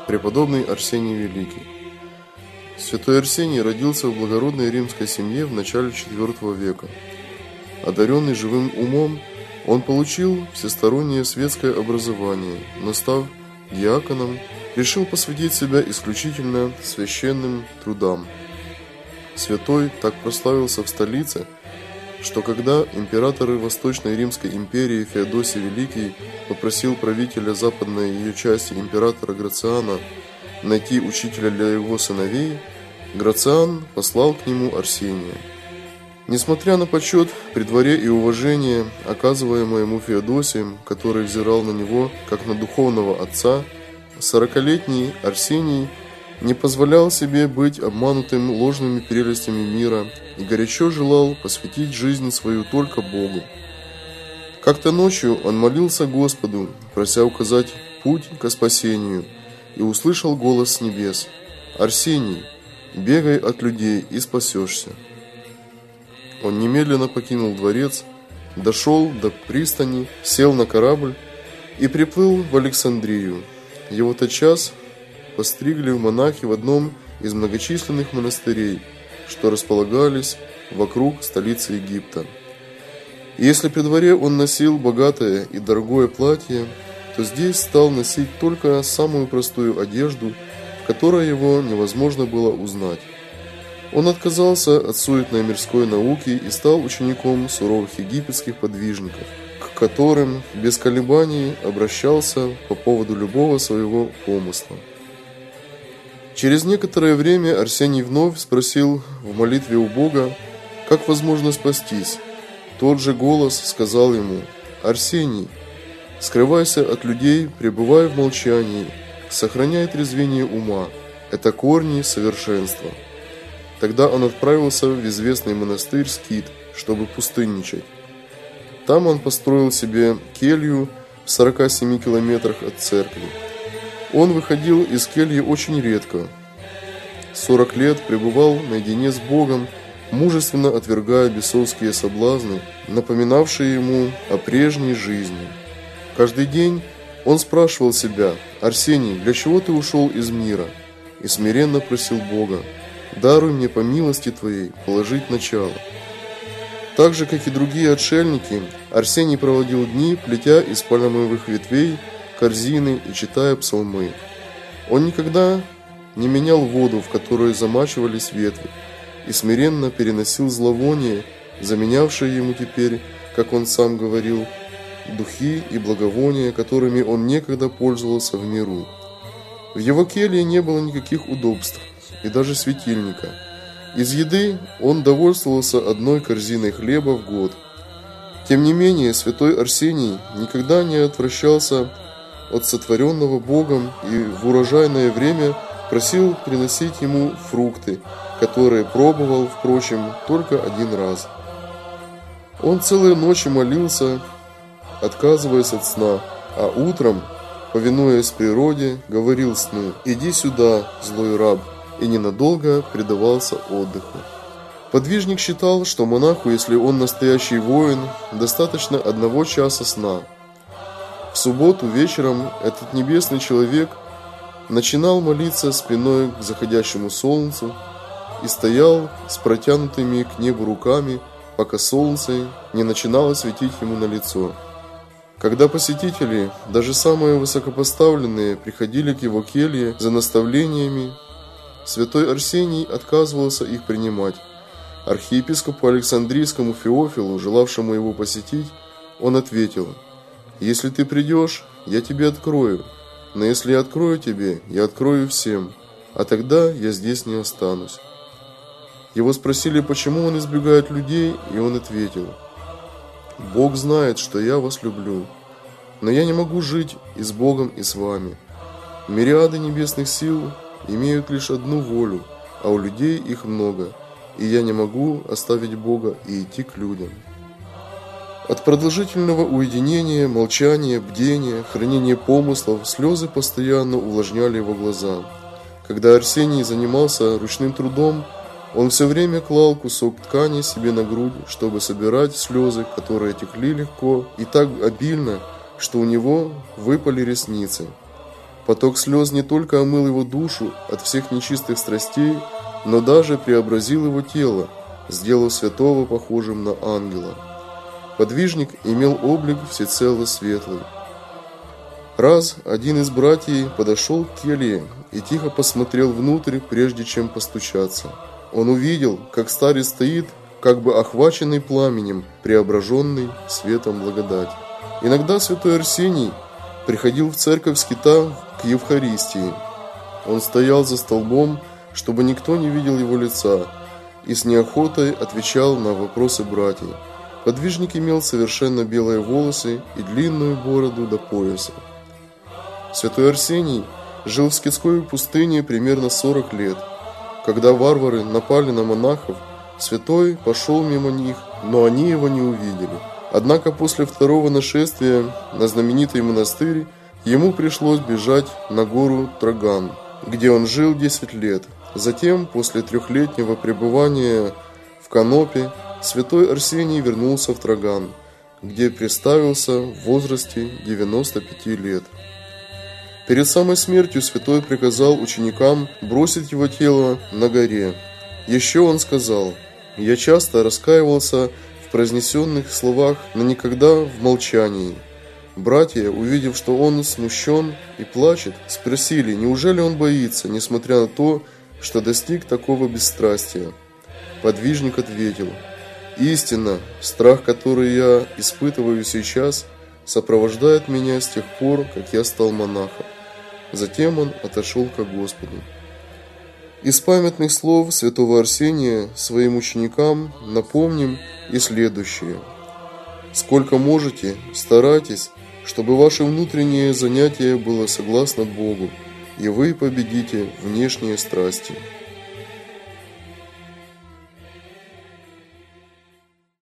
Преподобный Арсений Великий. Святой Арсений родился в благородной римской семье в начале IV века. Одаренный живым умом, он получил всестороннее светское образование, но став диаконом, решил посвятить себя исключительно священным трудам. Святой так прославился в столице, что когда император Восточной Римской империи Феодосий Великий попросил правителя западной ее части императора Грациана найти учителя для его сыновей, Грациан послал к нему Арсения. Несмотря на почет при дворе и уважение, оказываемое ему Феодосием, который взирал на него как на духовного отца, 40-летний Арсений не позволял себе быть обманутым ложными прелестями мира и горячо желал посвятить жизнь свою только Богу. Как-то ночью он молился Господу, прося указать путь ко спасению, и услышал голос с небес: «Арсений, бегай от людей и спасешься». Он немедленно покинул дворец, дошел до пристани, сел на корабль и приплыл в Александрию. Его тотчас постригли в монахи в одном из многочисленных монастырей, что располагались вокруг столицы Египта. И если при дворе он носил богатое и дорогое платье, то здесь стал носить только самую простую одежду, в которой его невозможно было узнать. Он отказался от суетной мирской науки и стал учеником суровых египетских подвижников, к которым без колебаний обращался по поводу любого своего помысла. Через некоторое время Арсений вновь спросил в молитве у Бога, как возможно спастись. Тот же голос сказал ему: «Арсений, скрывайся от людей, пребывай в молчании, сохраняй трезвение ума, это корни совершенства». Тогда он отправился в известный монастырь Скит, чтобы пустынничать. Там он построил себе келью в 47 километрах от церкви. Он выходил из кельи очень редко. 40 лет пребывал наедине с Богом, мужественно отвергая бесовские соблазны, напоминавшие ему о прежней жизни. Каждый день он спрашивал себя: «Арсений, для чего ты ушел из мира?» И смиренно просил Бога: «Даруй мне по милости Твоей положить начало». Так же, как и другие отшельники, Арсений проводил дни, плетя из пальмовых ветвей корзины и читая псалмы. Он никогда не менял воду, в которую замачивались ветви, и смиренно переносил зловоние, заменявшее ему теперь, как он сам говорил, духи и благовония, которыми он некогда пользовался в миру. В его келье не было никаких удобств и даже светильника. Из еды он довольствовался одной корзиной хлеба в год. Тем не менее, святой Арсений никогда не отвращался от сотворенного Богом и в урожайное время просил приносить ему фрукты, которые пробовал, впрочем, только один раз. Он целые ночи молился, отказываясь от сна, а утром, повинуясь природе, говорил сну: «Иди сюда, злой раб», и ненадолго предавался отдыху. Подвижник считал, что монаху, если он настоящий воин, достаточно 1 часа сна. В субботу вечером этот небесный человек начинал молиться спиной к заходящему солнцу и стоял с протянутыми к небу руками, пока солнце не начинало светить ему на лицо. Когда посетители, даже самые высокопоставленные, приходили к его келье за наставлениями, святой Арсений отказывался их принимать. Архиепископу Александрийскому Феофилу, желавшему его посетить, он ответил: «Если ты придешь, я тебе открою, но если я открою тебе, я открою всем, а тогда я здесь не останусь». Его спросили, почему он избегает людей, и он ответил: «Бог знает, что я вас люблю, но я не могу жить и с Богом, и с вами. Мириады небесных сил имеют лишь одну волю, а у людей их много, и я не могу оставить Бога и идти к людям». От продолжительного уединения, молчания, бдения, хранения помыслов слезы постоянно увлажняли его глаза. Когда Арсений занимался ручным трудом, он все время клал кусок ткани себе на грудь, чтобы собирать слезы, которые текли легко и так обильно, что у него выпали ресницы. Поток слез не только омыл его душу от всех нечистых страстей, но даже преобразил его тело, сделав святого похожим на ангела. Подвижник имел облик всецело светлый. Раз один из братьев подошел к келье и тихо посмотрел внутрь, прежде чем постучаться. Он увидел, как старец стоит, как бы охваченный пламенем, преображенный светом благодати. Иногда святой Арсений приходил в церковь скита к Евхаристии. Он стоял за столбом, чтобы никто не видел его лица, и с неохотой отвечал на вопросы братьев. Подвижник имел совершенно белые волосы и длинную бороду до пояса. Святой Арсений жил в скитской пустыне примерно 40 лет. Когда варвары напали на монахов, святой пошел мимо них, но они его не увидели. Однако после второго нашествия на знаменитый монастырь ему пришлось бежать на гору Траган, где он жил 10 лет. Затем, после 3-летнего пребывания в Канопе, святой Арсений вернулся в Траган, где приставился в возрасте 95 лет. Перед самой смертью святой приказал ученикам бросить его тело на горе. Еще он сказал: «Я часто раскаивался в произнесенных словах, но никогда в молчании». Братья, увидев, что он смущен и плачет, спросили, неужели он боится, несмотря на то, что достиг такого бесстрастия. Подвижник ответил: «Истинно, страх, который я испытываю сейчас, сопровождает меня с тех пор, как я стал монахом». Затем он отошел ко Господу. Из памятных слов святого Арсения своим ученикам напомним и следующее. «Сколько можете, старайтесь, чтобы ваше внутреннее занятие было согласно Богу, и вы победите внешние страсти».